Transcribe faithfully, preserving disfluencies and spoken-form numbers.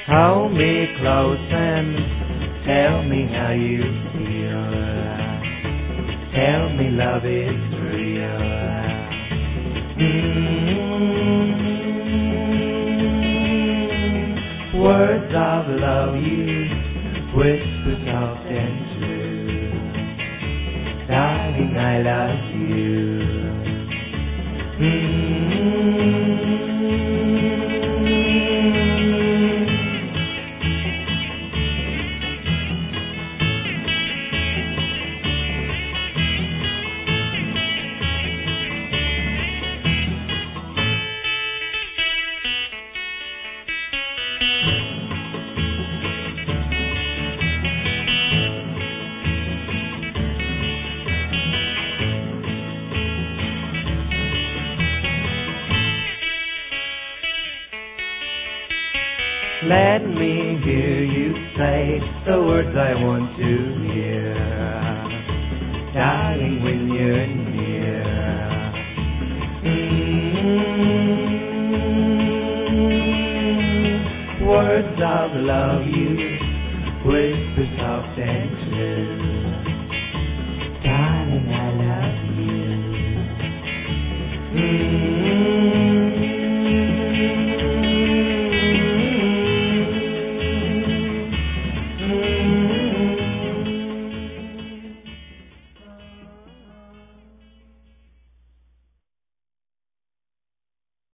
Hold me close and tell me how you feel. Tell me love is real. Mm-hmm. Words of love you whisper soft and true. Darling, I love you. Mm-hmm. Let me hear you say the words I want to hear, darling, when you're near. Mm-hmm. Words of love you whisper soft and true.